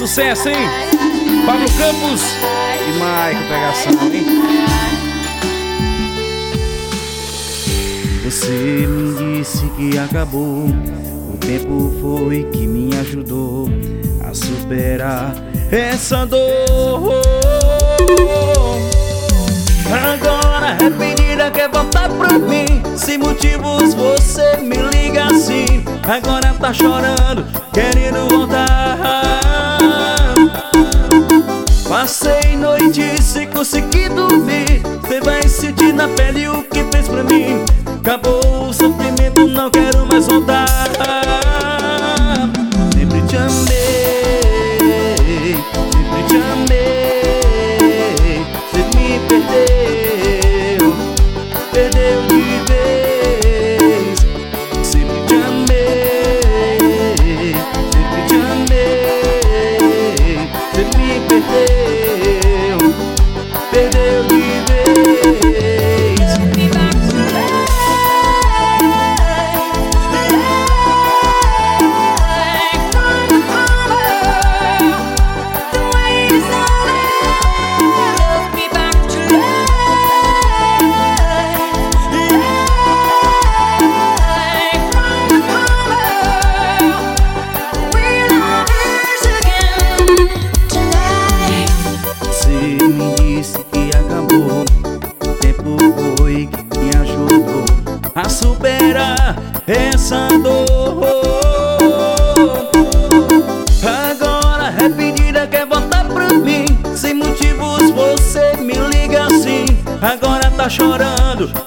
Sucesso, hein? Pablo Campos e Maico, pegação, hein? Você me disse que acabou. O tempo foi que me ajudou a superar essa dor. Agora arrependida quer voltar pra mim. Sem motivos você me liga assim. Agora tá chorando, querendo voltar. Passei noite sem conseguir dormir. Cê vai sentir na pele o que fez pra mim. Acabou o sofrimento, não quero mais voltar. Sempre te amei, sempre te amei. Cê me perdeu, perdeu de vez. Sempre te amei, sempre te amei. Cê me perdeu, perdeu de vez. A superar essa dor. Agora arrependida quer voltar pra mim. Sem motivos você me liga assim. Agora tá chorando,